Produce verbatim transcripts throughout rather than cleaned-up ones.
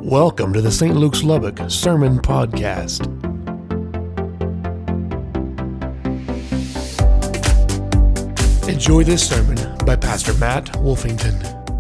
Welcome to the Saint Luke's Lubbock Sermon Podcast. Enjoy this sermon by Pastor Matt Wolfington.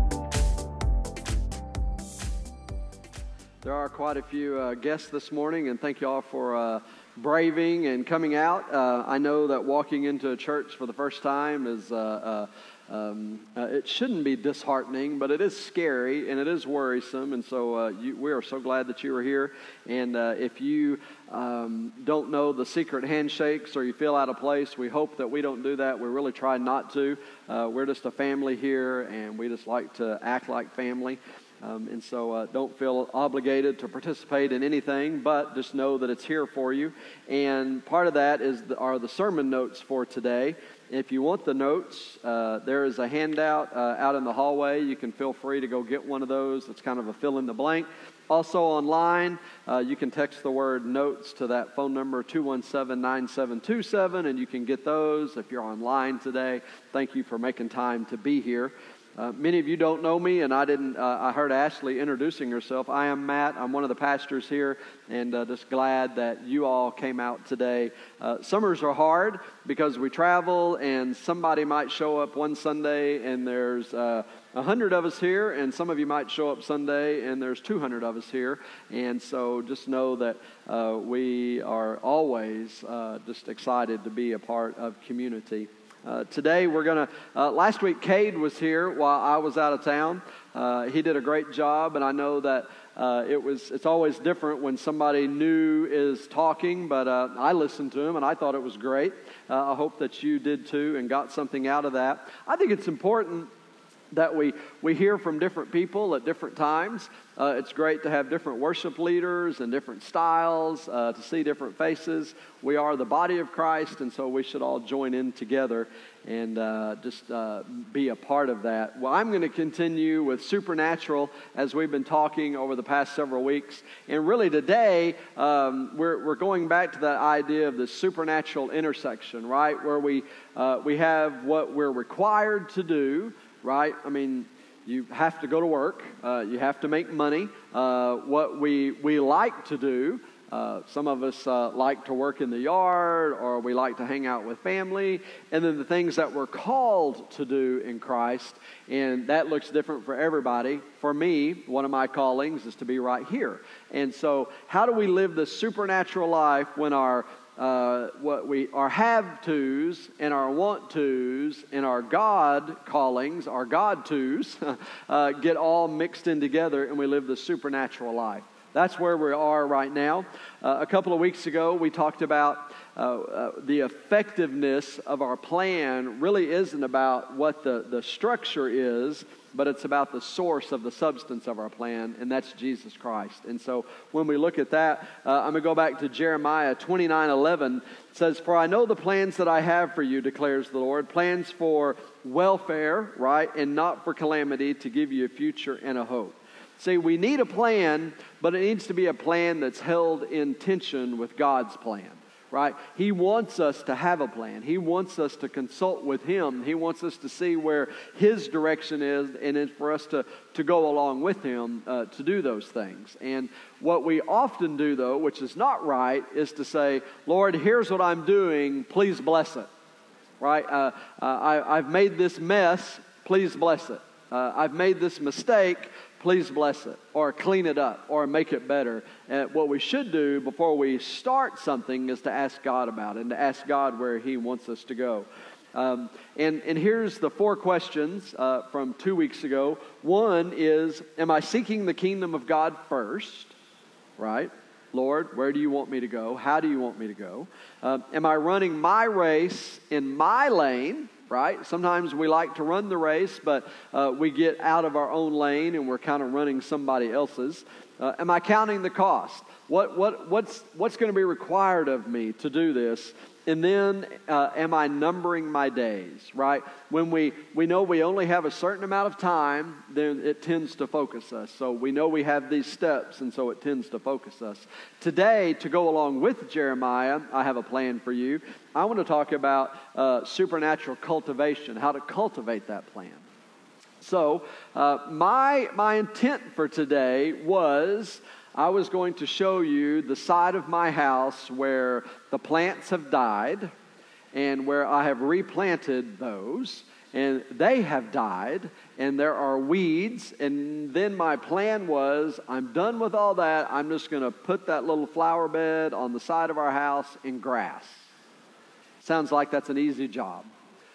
There are quite a few uh, guests this morning, and thank you all for uh, braving and coming out. Uh, I know that walking into a church for the first time is uh, uh, um, uh, it shouldn't be disheartening, but it is scary and it is worrisome. And so uh, you, we are so glad that you are here. And uh, if you um, don't know the secret handshakes or you feel out of place, we hope that we don't do that. We really try not to. Uh, we're just a family here, and we just like to act like family. Um, and so uh, don't feel obligated to participate in anything, but just know that it's here for you. And part of that is the, are the sermon notes for today. If you want the notes, uh, there is a handout uh, out in the hallway. You can feel free to go get one of those. It's kind of a fill in the blank. Also online, uh, you can text the word notes to that phone number, two one seven, nine seven two seven, and you can get those if you're online today. Thank you for making time to be here. Uh, many of you don't know me, and I didn't. Uh, I heard Ashley introducing herself. I am Matt. I'm one of the pastors here, and uh, just glad that you all came out today. Uh, summers are hard because we travel, and somebody might show up one Sunday, and there's uh, a hundred of us here, and some of you might show up Sunday, and there's two hundred of us here. And so just know that uh, we are always uh, just excited to be a part of community. Uh, today we're going to, uh, last week Cade was here while I was out of town. Uh, he did a great job, and I know that uh, it was, it's always different when somebody new is talking, but uh, I listened to him and I thought it was great. Uh, I hope that you did too and got something out of that. I think it's important that we, we hear from different people at different times. Uh, it's great to have different worship leaders and different styles, uh, to see different faces. We are the body of Christ, and so we should all join in together and uh, just uh, be a part of that. Well, I'm going to continue with supernatural as we've been talking over the past several weeks. And really today, um, we're, we're going back to that idea of the supernatural intersection, right? Where we, uh, we have what we're required to do, right? I mean, you have to go to work. Uh, you have to make money. Uh, what we we like to do, uh, some of us uh, like to work in the yard, or we like to hang out with family. And then the things that we're called to do in Christ, and that looks different for everybody. For me, one of my callings is to be right here. And so how do we live the supernatural life when our Uh, what we our have-tos and our want-tos and our God callings, our God-tos, uh, get all mixed in together, and we live the supernatural life. That's where we are right now. Uh, a couple of weeks ago, we talked about uh, uh, the effectiveness of our plan really isn't about what the, the structure is, but it's about the source of the substance of our plan, and that's Jesus Christ. And so when we look at that, uh, I'm going to go back to Jeremiah twenty-nine eleven. It says, "For I know the plans that I have for you, declares the Lord, plans for welfare, right, and not for calamity, to give you a future and a hope." See, we need a plan, but it needs to be a plan that's held in tension with God's plan. Right? He wants us to have a plan. He wants us to consult with Him. He wants us to see where His direction is, and it's for us to, to go along with Him uh, to do those things. And what we often do, though, which is not right, is to say, "Lord, here's what I'm doing. Please bless it." Right? Uh, uh, I, I've made this mess. Please bless it. Uh, I've made this mistake. Please bless it, or clean it up, or make it better. And what we should do before we start something is to ask God about it, and to ask God where He wants us to go. Um, and, and here's the four questions uh, from two weeks ago. One is, am I seeking the kingdom of God first? Right? Lord, where do you want me to go? How do you want me to go? Uh, am I running my race in my lane? Right? Sometimes we like to run the race, but uh, we get out of our own lane and we're kind of running somebody else's. Uh, am I counting the cost? What what what's what's going to be required of me to do this? And then, uh, am I numbering my days, right? When we, we know we only have a certain amount of time, then it tends to focus us. So we know we have these steps, and so it tends to focus us. Today, to go along with Jeremiah, I have a plan for you. I want to talk about uh, supernatural cultivation, how to cultivate that plan. So uh, my, my intent for today was I was going to show you the side of my house where the plants have died and where I have replanted those, and they have died, and there are weeds. And then my plan was, I'm done with all that. I'm just going to put that little flower bed on the side of our house in grass. Sounds like that's an easy job.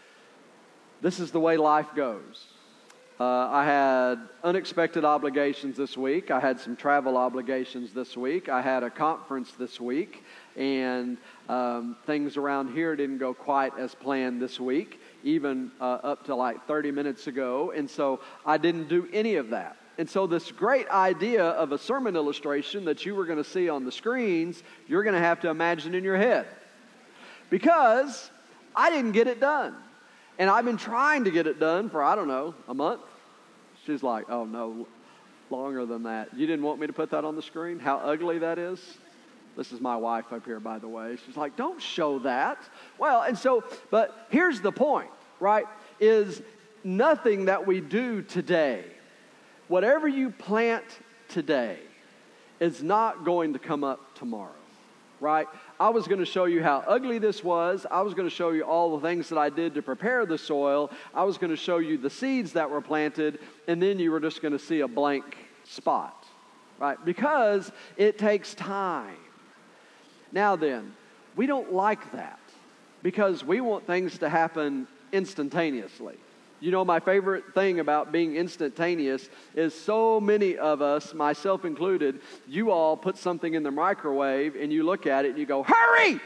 This is the way life goes. Uh, I had unexpected obligations this week. I had some travel obligations this week. I had a conference this week, and um, things around here didn't go quite as planned this week, even uh, up to like thirty minutes ago, and so I didn't do any of that. And so this great idea of a sermon illustration that you were going to see on the screens, you're going to have to imagine in your head, because I didn't get it done. And I've been trying to get it done for, I don't know, a month. She's like, oh, no, longer than that. You didn't want me to put that on the screen? How ugly that is? This is my wife up here, by the way. She's like, don't show that. Well, and so, but here's the point, right, is nothing that we do today, whatever you plant today, is not going to come up tomorrow, right? I was going to show you how ugly this was. I was going to show you all the things that I did to prepare the soil. I was going to show you the seeds that were planted, and then you were just going to see a blank spot, right? Because it takes time. Now then, we don't like that because we want things to happen instantaneously. You know, my favorite thing about being instantaneous is so many of us, myself included, you all put something in the microwave and you look at it and you go, hurry!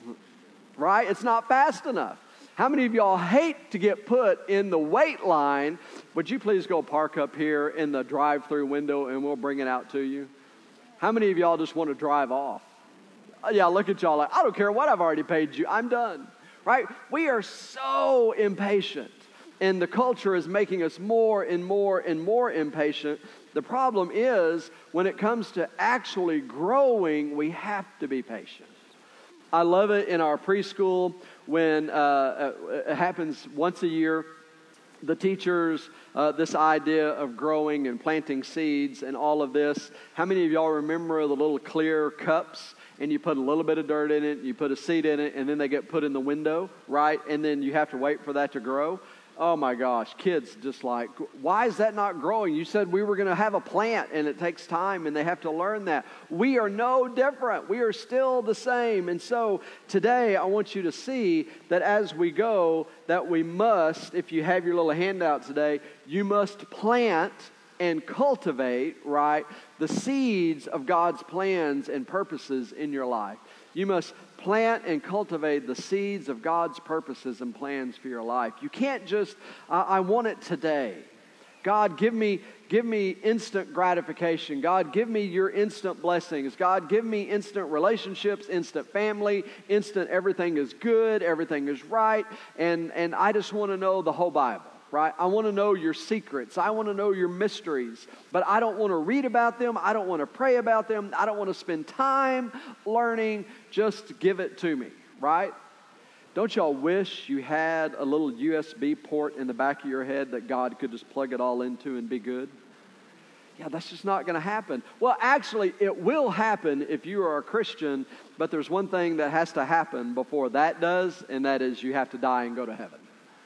Right? It's not fast enough. How many of y'all hate to get put in the wait line? Would you please go park up here in the drive-through window and we'll bring it out to you? How many of y'all just want to drive off? Yeah, look at y'all like, I don't care what I've already paid you. I'm done. Right? We are so impatient. And the culture is making us more and more and more impatient. The problem is, when it comes to actually growing, we have to be patient. I love it in our preschool when uh, it happens once a year. The teachers, uh, this idea of growing and planting seeds and all of this. How many of y'all remember the little clear cups? And you put a little bit of dirt in it, you put a seed in it, and then they get put in the window, right? And then you have to wait for that to grow. Oh my gosh, kids just like, why is that not growing? You said we were going to have a plant and it takes time and they have to learn that. We are no different. We are still the same. And so today I want you to see that as we go, that we must, if you have your little handout today, you must plant and cultivate, right, the seeds of God's plans and purposes in your life. You must plant and cultivate the seeds of God's purposes and plans for your life. You can't just, I, I want it today. God, give me, give me instant gratification. God, give me your instant blessings. God, give me instant relationships, instant family, instant everything is good, everything is right, and, and I just want to know the whole Bible. Right? I want to know your secrets. I want to know your mysteries. But I don't want to read about them. I don't want to pray about them. I don't want to spend time learning. Just give it to me. Right? Don't y'all wish you had a little U S B port in the back of your head that God could just plug it all into and be good? Yeah, that's just not going to happen. Well, actually, it will happen if you are a Christian, but there's one thing that has to happen before that does, and that is you have to die and go to heaven.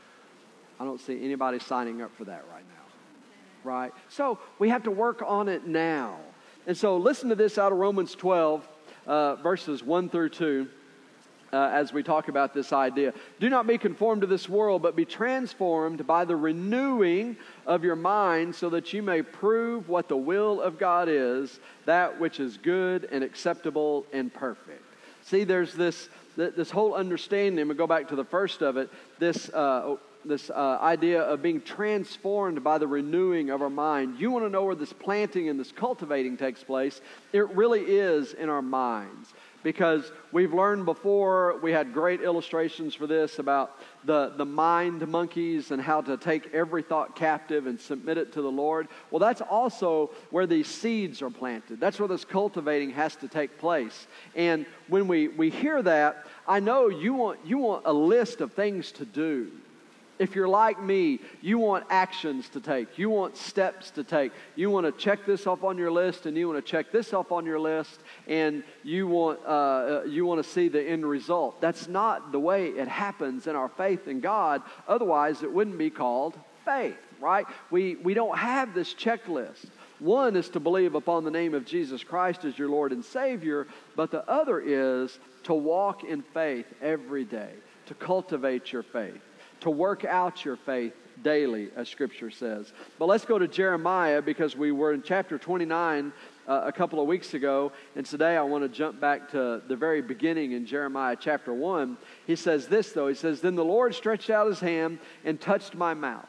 I don't see anybody signing up for that right now, right? So we have to work on it now. And so listen to this out of Romans twelve, uh, verses one through two, uh, as we talk about this idea. Do not be conformed to this world, but be transformed by the renewing of your mind so that you may prove what the will of God is, that which is good and acceptable and perfect. See, there's this, this whole understanding, we go back to the first of it, this... Uh, this uh, idea of being transformed by the renewing of our mind. You want to know where this planting and this cultivating takes place? It really is in our minds. Because we've learned before, we had great illustrations for this about the, the mind monkeys and how to take every thought captive and submit it to the Lord. Well, that's also where these seeds are planted. That's where this cultivating has to take place. And when we, we hear that, I know you want, you want a list of things to do. If you're like me, you want actions to take. You want steps to take. You want to check this off on your list, and you want to check this off on your list, and you want uh, you want to see the end result. That's not the way it happens in our faith in God. Otherwise, it wouldn't be called faith, right? We we don't have this checklist. One is to believe upon the name of Jesus Christ as your Lord and Savior, but the other is to walk in faith every day, to cultivate your faith, to work out your faith daily, as Scripture says. But let's go to Jeremiah, because we were in chapter twenty-nine uh, a couple of weeks ago, and today I want to jump back to the very beginning in Jeremiah chapter one. He says this, though. He says, "Then the Lord stretched out his hand and touched my mouth.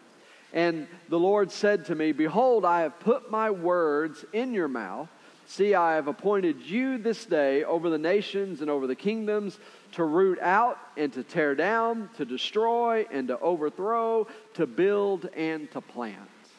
And the Lord said to me, Behold, I have put my words in your mouth. See, I have appointed you this day over the nations and over the kingdoms, to root out and to tear down, to destroy and to overthrow, to build and to plant."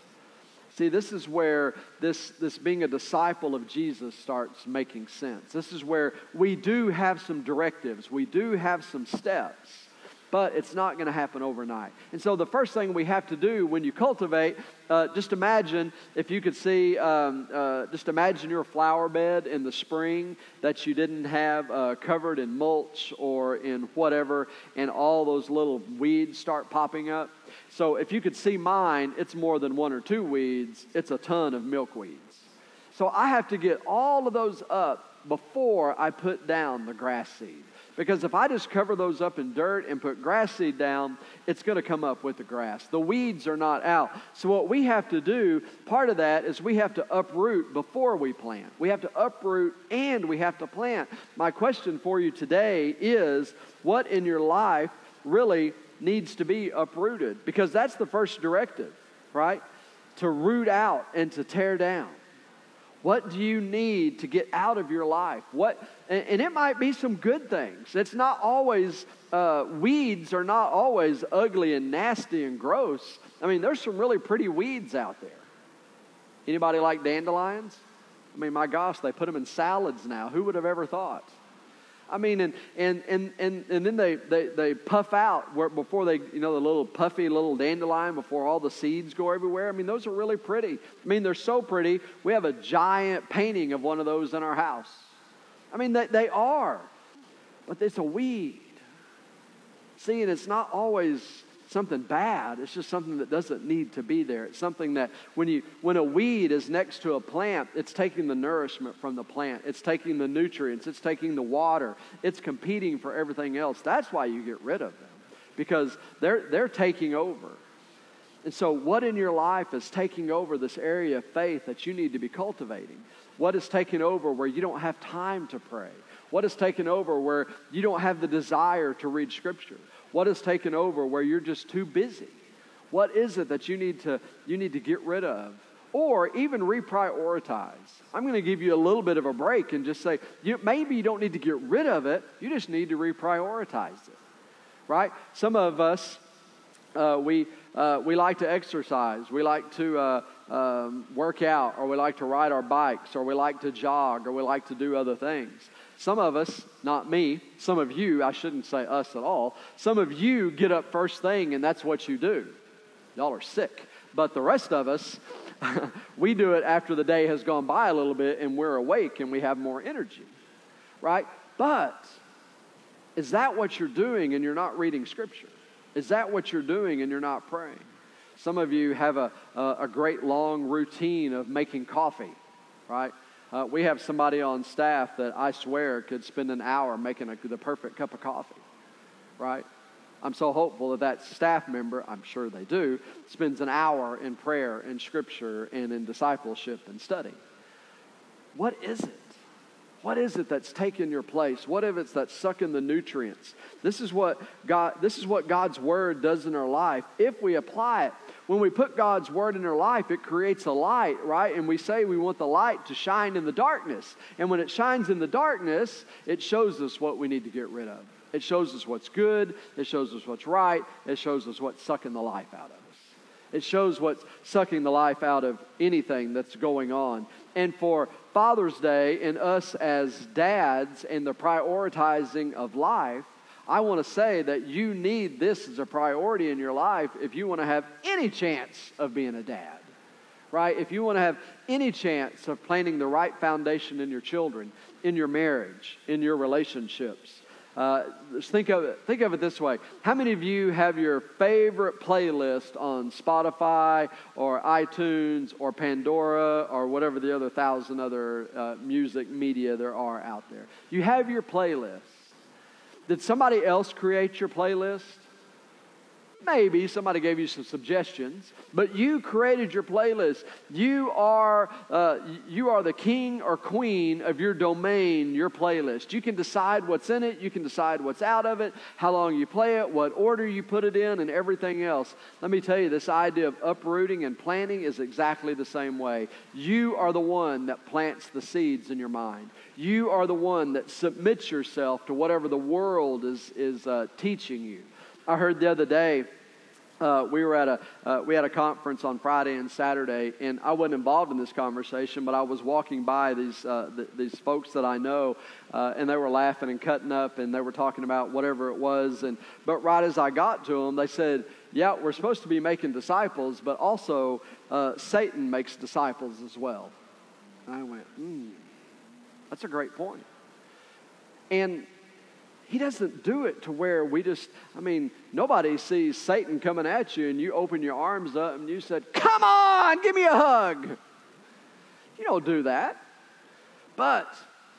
See, this is where this, this being a disciple of Jesus starts making sense. This is where we do have some directives. We do have some steps. But it's not going to happen overnight. And so the first thing we have to do when you cultivate, uh, just imagine if you could see, um, uh, just imagine your flower bed in the spring that you didn't have uh, covered in mulch or in whatever, and all those little weeds start popping up. So if you could see mine, it's more than one or two weeds. It's a ton of milkweeds. So I have to get all of those up before I put down the grass seed. Because if I just cover those up in dirt and put grass seed down, it's going to come up with the grass. The weeds are not out. So what we have to do, part of that is we have to uproot before we plant. We have to uproot and we have to plant. My question for you today is, what in your life really needs to be uprooted? Because that's the first directive, right? To root out and to tear down. What do you need to get out of your life? What, and, and it might be some good things. It's not always, uh, weeds are not always ugly and nasty and gross. I mean, there's some really pretty weeds out there. Anybody like dandelions? I mean, my gosh, they put them in salads now. Who would have ever thought? I mean, and and and and, and then they, they, they puff out where, before they, you know, the little puffy little dandelion before all the seeds go everywhere. I mean, those are really pretty. I mean, they're so pretty. We have a giant painting of one of those in our house. I mean, they, they are, but it's a weed. See, and it's not always something bad. It's just something that doesn't need to be there. It's something that when you when a weed is next to a plant, it's taking the nourishment from the plant. It's taking the nutrients. It's taking the water. It's competing for everything else. That's why you get rid of them, because they're they're taking over. And so what in your life is taking over this area of faith that you need to be cultivating? What is taking over where you don't have time to pray? What is taking over where you don't have the desire to read Scripture? What has taken over where you're just too busy? What is it that you need to you need to get rid of? Or even reprioritize. I'm going to give you a little bit of a break and just say, you, maybe you don't need to get rid of it. You just need to reprioritize it, right? Some of us, uh, we uh, we like to exercise. We like to uh, um, work out, or we like to ride our bikes, or we like to jog, or we like to do other things. Some of us, not me, some of you, I shouldn't say us at all, some of you get up first thing and that's what you do. Y'all are sick. But the rest of us, we do it after the day has gone by a little bit and we're awake and we have more energy, right? But is that what you're doing and you're not reading Scripture? Is that what you're doing and you're not praying? Some of you have a, a, a great long routine of making coffee, right? Uh, we have somebody on staff that I swear could spend an hour making a, the perfect cup of coffee, right? I'm so hopeful that that staff member, I'm sure they do, spends an hour in prayer and Scripture and in discipleship and study. What is it? What is it that's taking your place? What if it's that's sucking the nutrients? This is what God, this is what God's Word does in our life if we apply it. When we put God's Word in our life, it creates a light, right? And we say we want the light to shine in the darkness. And when it shines in the darkness, it shows us what we need to get rid of. It shows us what's good. It shows us what's right. It shows us what's sucking the life out of us. It shows what's sucking the life out of anything that's going on. And for Father's Day and us as dads and the prioritizing of life, I want to say that you need this as a priority in your life if you want to have any chance of being a dad, right? If you want to have any chance of planting the right foundation in your children, in your marriage, in your relationships. Uh, just think of it, think of it this way. How many of you have your favorite playlist on Spotify or iTunes or Pandora or whatever the other thousand other uh, music media there are out there? You have your playlist. Did somebody else create your playlist? Maybe somebody gave you some suggestions, but you created your playlist. You are uh, you are the king or queen of your domain, your playlist. You can decide what's in it. You can decide what's out of it, how long you play it, what order you put it in, and everything else. Let me tell you, this idea of uprooting and planting is exactly the same way. You are the one that plants the seeds in your mind. You are the one that submits yourself to whatever the world is, is uh, teaching you. I heard the other day, uh, we were at a uh, we had a conference on Friday and Saturday, and I wasn't involved in this conversation, but I was walking by these uh, th- these folks that I know, uh, and they were laughing and cutting up, and they were talking about whatever it was, and but right as I got to them, they said, "Yeah, we're supposed to be making disciples, but also uh, Satan makes disciples as well." And I went, "Hmm, that's a great point," and he doesn't do it to where we just, I mean, nobody sees Satan coming at you and you open your arms up and you said, "Come on, give me a hug." You don't do that. But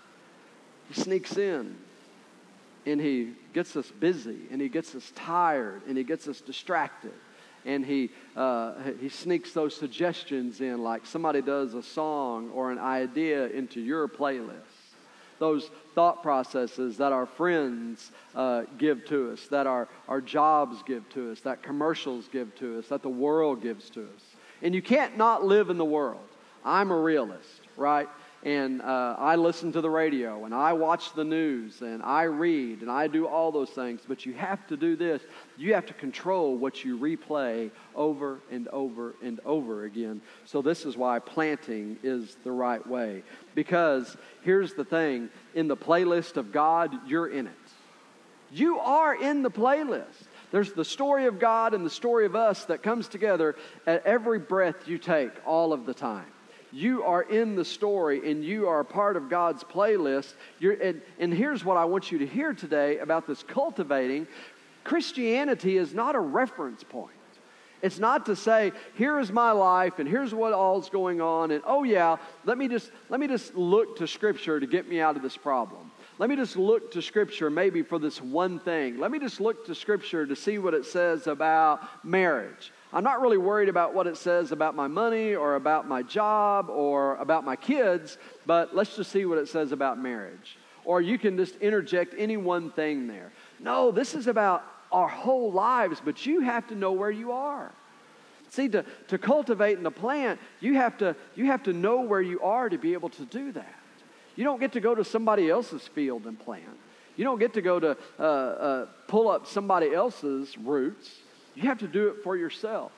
he sneaks in and he gets us busy and he gets us tired and he gets us distracted. And he uh, he sneaks those suggestions in, like somebody does a song or an idea into your playlist. Those thought processes that our friends uh, give to us, that our, our jobs give to us, that commercials give to us, that the world gives to us. And you can't not live in the world. I'm a realist, right? And uh, I listen to the radio, and I watch the news, and I read, and I do all those things. But you have to do this. You have to control what you replay over and over and over again. So this is why planting is the right way. Because here's the thing. In the playlist of God, you're in it. You are in the playlist. There's the story of God and the story of us that comes together at every breath you take all of the time. You are in the story, and you are a part of God's playlist. You're, and, and here's what I want you to hear today about this cultivating. Christianity is not a reference point. It's not to say, here is my life, and here's what all's going on, and oh yeah, let me just let me just look to Scripture to get me out of this problem. Let me just look to Scripture maybe for this one thing. Let me just look to Scripture to see what it says about marriage. I'm not really worried about what it says about my money or about my job or about my kids, but let's just see what it says about marriage. Or you can just interject any one thing there. No, this is about our whole lives, but you have to know where you are. See, to, to cultivate and to plant, you have to, you have to know where you are to be able to do that. You don't get to go to somebody else's field and plant. You don't get to go to uh, uh, pull up somebody else's roots. You have to do it for yourself.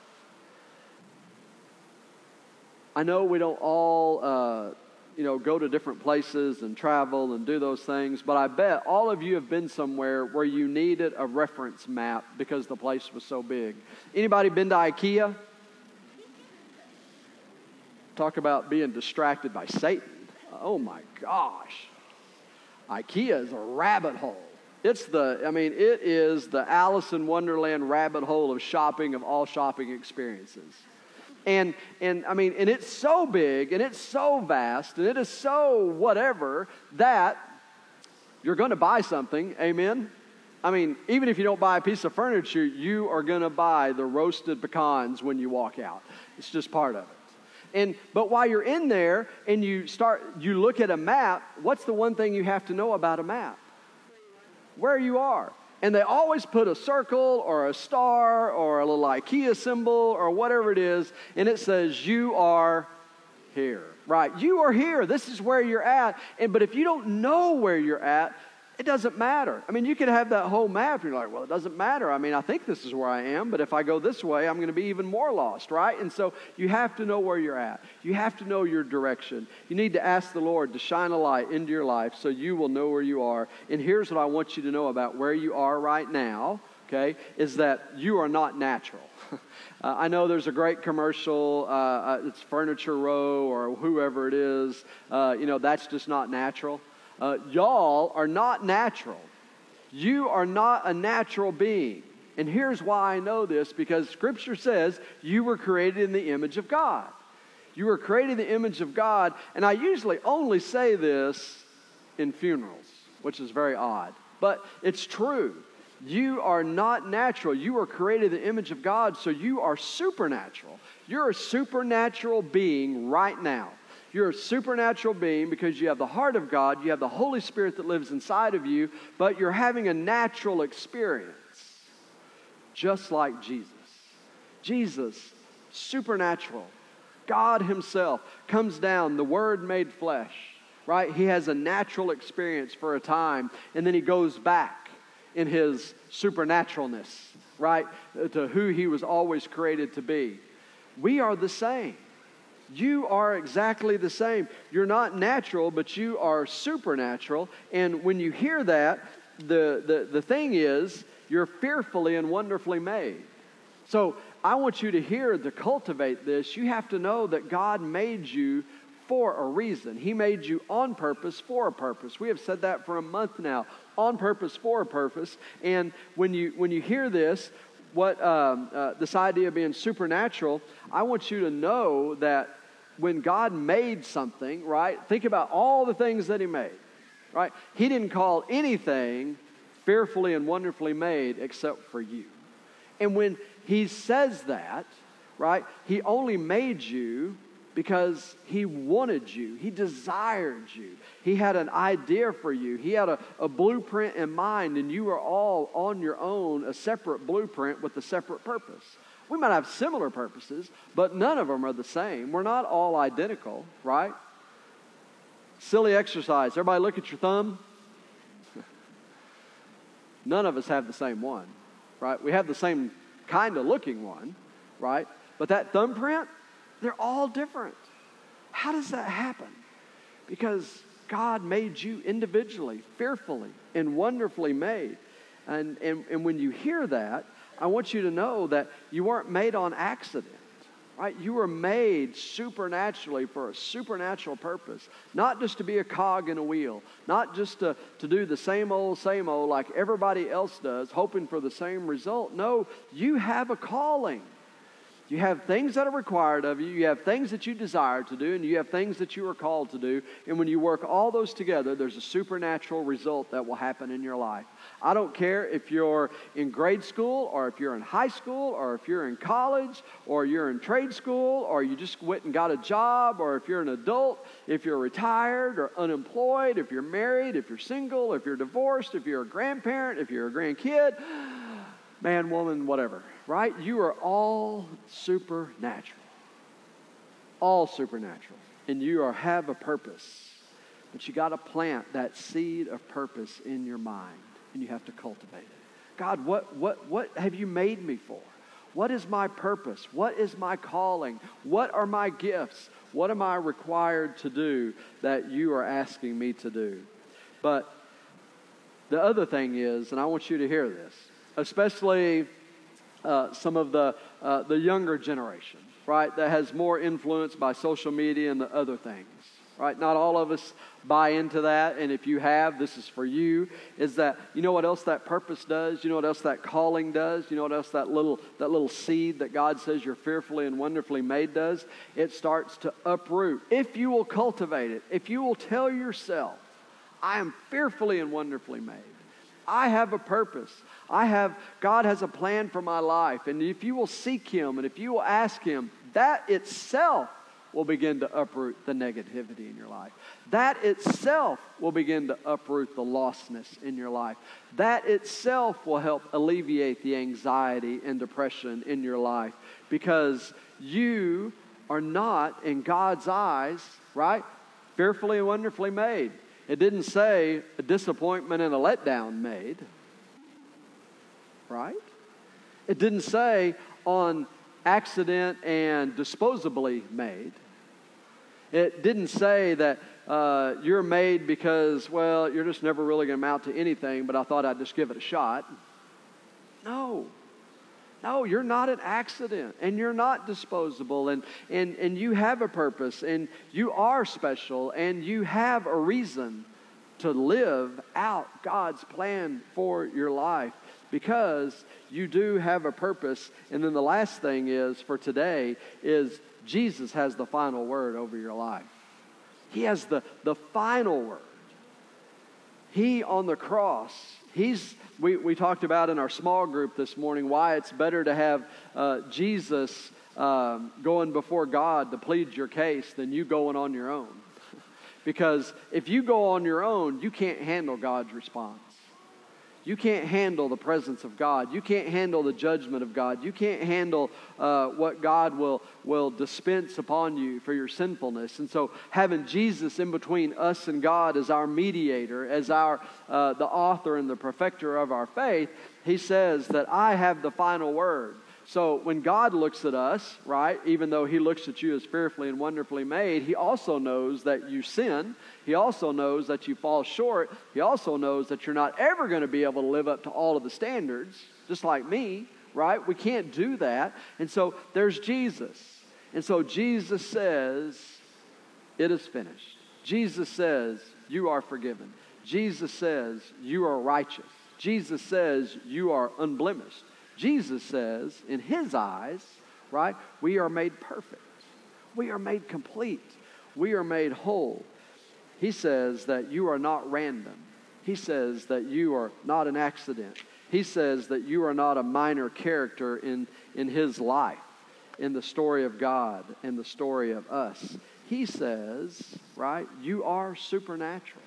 I know we don't all, uh, you know, go to different places and travel and do those things, but I bet all of you have been somewhere where you needed a reference map because the place was so big. Anybody been to IKEA? Talk about being distracted by Satan. Oh my gosh. IKEA is a rabbit hole. It's the, I mean, it is the Alice in Wonderland rabbit hole of shopping, of all shopping experiences. And, and I mean, and it's so big, and it's so vast, and it is so whatever, that you're going to buy something, amen? I mean, even if you don't buy a piece of furniture, you are going to buy the roasted pecans when you walk out. It's just part of it. And, but while you're in there, and you start, you look at a map, what's the one thing you have to know about a map? Where you are. And they always put a circle or a star or a little IKEA symbol or whatever it is, and it says you are here, right? You are here. This is where you're at. And but if you don't know where you're at, It doesn't matter. I mean, you could have that whole map. And you're like, well, it doesn't matter. I mean, I think this is where I am, but if I go this way, I'm going to be even more lost, right? And so you have to know where you're at. You have to know your direction. You need to ask the Lord to shine a light into your life so you will know where you are. And here's what I want you to know about where you are right now, okay, is that you are not natural. Uh, I know there's a great commercial, uh, uh, it's Furniture Row or whoever it is, uh, you know, that's just not natural. Uh, y'all are not natural. You are not a natural being. And here's why I know this, because Scripture says you were created in the image of God. You were created in the image of God, and I usually only say this in funerals, which is very odd, but it's true. You are not natural. You were created in the image of God, so you are supernatural. You're a supernatural being right now. You're a supernatural being because you have the heart of God, you have the Holy Spirit that lives inside of you, but you're having a natural experience, just like Jesus. Jesus, supernatural. God Himself comes down, the Word made flesh, right? He has a natural experience for a time, and then He goes back in His supernaturalness, right, to who He was always created to be. We are the same. You are exactly the same. You're not natural, but you are supernatural. And when you hear that, the, the, the thing is, you're fearfully and wonderfully made. So I want you to hear, to cultivate this, you have to know that God made you for a reason. He made you on purpose for a purpose. We have said that for a month now. On purpose for a purpose. And when you when you hear this, what um, uh, this idea of being supernatural, I want you to know that when God made something, right? Think about all the things that He made, right? He didn't call anything fearfully and wonderfully made except for you. And when He says that, right? He only made you because He wanted you. He desired you. He had an idea for you. He had a, a blueprint in mind, and you were all on your own, a separate blueprint with a separate purpose. We might have similar purposes, but none of them are the same. We're not all identical, right? Silly exercise. Everybody look at your thumb. None of us have the same one, right? We have the same kind of looking one, right? But that thumbprint, they're all different. How does that happen? Because God made you individually, fearfully, and wonderfully made. And, and, and when you hear that, I want you to know that you weren't made on accident, right? You were made supernaturally for a supernatural purpose. Not just to be a cog in a wheel. Not just to, to do the same old, same old like everybody else does, hoping for the same result. No, you have a calling. You have things that are required of you. You have things that you desire to do, and you have things that you are called to do. And when you work all those together, there's a supernatural result that will happen in your life. I don't care if you're in grade school, or if you're in high school, or if you're in college, or you're in trade school, or you just went and got a job, or if you're an adult, if you're retired or unemployed, if you're married, if you're single, if you're divorced, if you're a grandparent, if you're a grandkid, man, woman, whatever. Right? You are all supernatural. All supernatural. And you are have a purpose. But you got to plant that seed of purpose in your mind. And you have to cultivate it. God, what, what, what have you made me for? What is my purpose? What is my calling? What are my gifts? What am I required to do that you are asking me to do? But the other thing is, and I want you to hear this, especially Uh, some of the uh, the younger generation, right, that has more influence by social media and the other things, right? Not all of us buy into that, and if you have, this is for you, is that, you know what else that purpose does? You know what else that calling does? You know what else that little that little seed that God says you're fearfully and wonderfully made does? It starts to uproot. If you will cultivate it, if you will tell yourself, I am fearfully and wonderfully made. I have a purpose. I have, God has a plan for my life. And if you will seek Him and if you will ask Him, that itself will begin to uproot the negativity in your life. That itself will begin to uproot the lostness in your life. That itself will help alleviate the anxiety and depression in your life. Because you are not, in God's eyes, right, fearfully and wonderfully made. It didn't say a disappointment and a letdown made. Right? It didn't say on accident and disposably made. It didn't say that uh, you're made because, well, you're just never really going to amount to anything, but I thought I'd just give it a shot. No. No, you're not an accident, and you're not disposable, and, and, and you have a purpose, and you are special, and you have a reason to live out God's plan for your life, because you do have a purpose. And then the last thing is, for today, is Jesus has the final word over your life. He has the, the final word. He on the cross, he's we, we talked about in our small group this morning why it's better to have uh, Jesus um, going before God to plead your case than you going on your own. Because if you go on your own, you can't handle God's response. You can't handle the presence of God. You can't handle the judgment of God. You can't handle uh, what God will, will dispense upon you for your sinfulness. And so having Jesus in between us and God as our mediator, as our uh, the author and the perfecter of our faith, he says that I have the final word. So when God looks at us, right, even though he looks at you as fearfully and wonderfully made, he also knows that you sin. He also knows that you fall short. He also knows that you're not ever going to be able to live up to all of the standards, just like me, right? We can't do that. And so there's Jesus. And so Jesus says, it is finished. Jesus says, you are forgiven. Jesus says, you are righteous. Jesus says, you are unblemished. Jesus says, in his eyes, right, we are made perfect. We are made complete. We are made whole. He says that you are not random. He says that you are not an accident. He says that you are not a minor character in, in his life, in the story of God, in the story of us. He says, right, you are supernatural.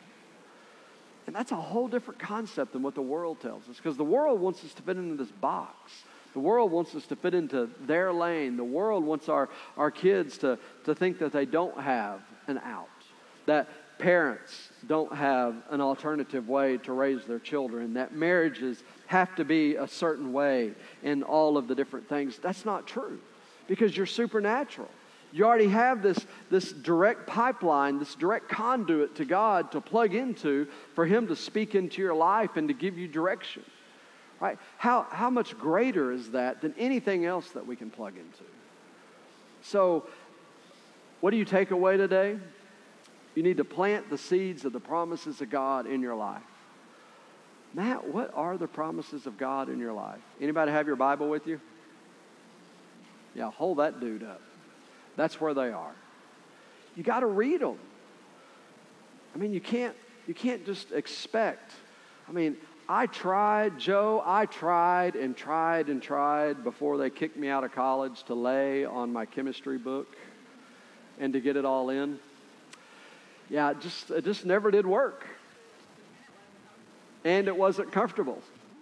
And that's a whole different concept than what the world tells us, because the world wants us to fit into this box. The world wants us to fit into their lane. The world wants our, our kids to, to think that they don't have an out, that parents don't have an alternative way to raise their children, that marriages have to be a certain way in all of the different things. That's not true, because you're supernatural. You already have this, this direct pipeline, this direct conduit to God to plug into for him to speak into your life and to give you direction. Right? How, how much greater is that than anything else that we can plug into? So, what do you take away today? You need to plant the seeds of the promises of God in your life. Matt, what are the promises of God in your life? Anybody have your Bible with you? Yeah, hold that dude up. That's where they are. You got to read them. I mean, you can't you can't just expect. I mean, I tried, Joe, I tried and tried and tried before they kicked me out of college to lay on my chemistry book and to get it all in. Yeah, it just it just never did work. And it wasn't comfortable.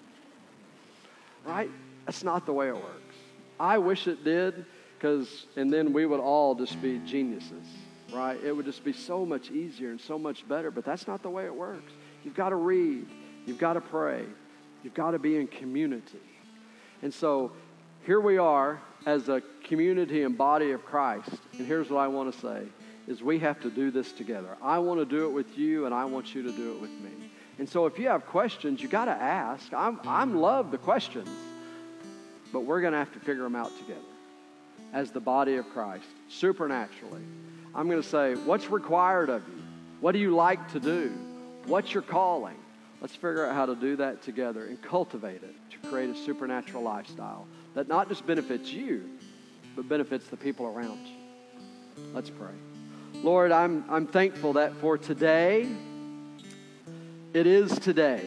Right? That's not the way it works. I wish it did. Because, and then we would all just be geniuses, right? It would just be so much easier and so much better, but that's not the way it works. You've got to read. You've got to pray. You've got to be in community. And so here we are as a community and body of Christ, and here's what I want to say, is we have to do this together. I want to do it with you, and I want you to do it with me. And so if you have questions, you got to ask. I'm, I'm love the questions, but we're going to have to figure them out together. As the body of Christ, supernaturally. I'm going to say, what's required of you? What do you like to do? What's your calling? Let's figure out how to do that together and cultivate it to create a supernatural lifestyle that not just benefits you, but benefits the people around you. Let's pray. Lord, I'm, I'm thankful that for today, it is today.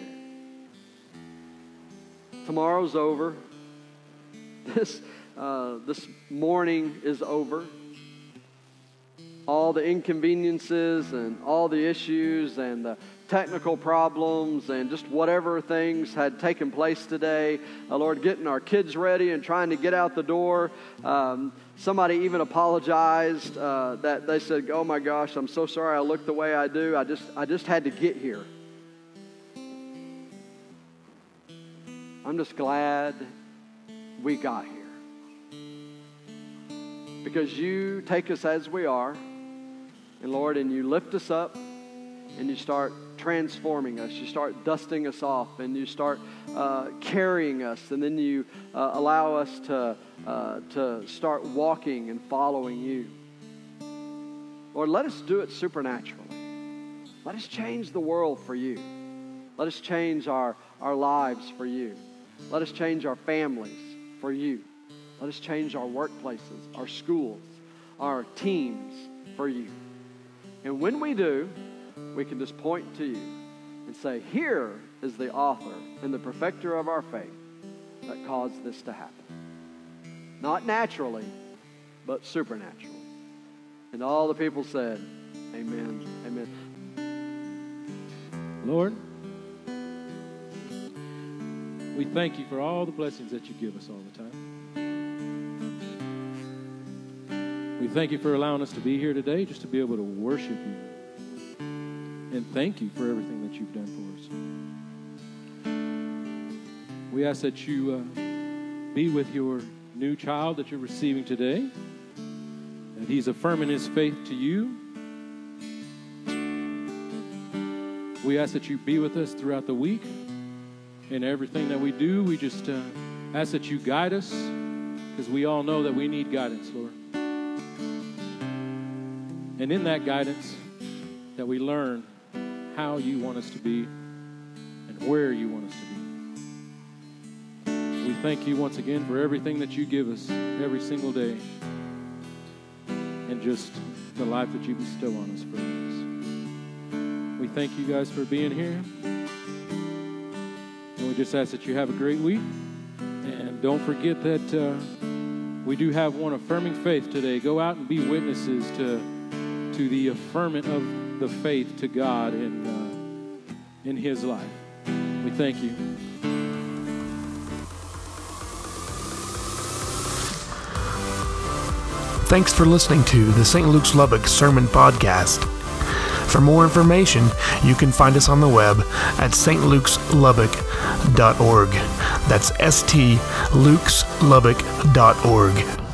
Tomorrow's over. This Uh, this morning is over. All the inconveniences and all the issues and the technical problems and just whatever things had taken place today. Uh, Lord, getting our kids ready and trying to get out the door. Um, Somebody even apologized uh, that they said, "Oh my gosh, I'm so sorry I look the way I do. I just, I just had to get here." I'm just glad we got here. Because you take us as we are, and Lord, and you lift us up, and you start transforming us. You start dusting us off, and you start uh, carrying us, and then you uh, allow us to, uh, to start walking and following you. Lord, let us do it supernaturally. Let us change the world for you. Let us change our, our lives for you. Let us change our families for you. Let us change our workplaces, our schools, our teams for you. And when we do, we can just point to you and say, here is the author and the perfecter of our faith that caused this to happen. Not naturally, but supernaturally. And all the people said, amen, amen. Lord, we thank you for all the blessings that you give us all the time. We thank you for allowing us to be here today just to be able to worship you. And thank you for everything that you've done for us. We ask that you uh, be with your new child that you're receiving today, that he's affirming his faith to you. We ask that you be with us throughout the week. In everything that we do, we just uh, ask that you guide us, because we all know that we need guidance, Lord. And in that guidance, that we learn how you want us to be and where you want us to be. We thank you once again for everything that you give us every single day, and just the life that you bestow on us for us. We thank you guys for being here. And we just ask that you have a great week. And don't forget that uh, we do have one affirming faith today. Go out and be witnesses to to the affirming of the faith to God in uh, in His life. We thank you. Thanks for listening to the Saint Luke's Lubbock Sermon Podcast. For more information, you can find us on the web at s t lukes lubbock dot org. That's S T Lukes Lubbock dot org.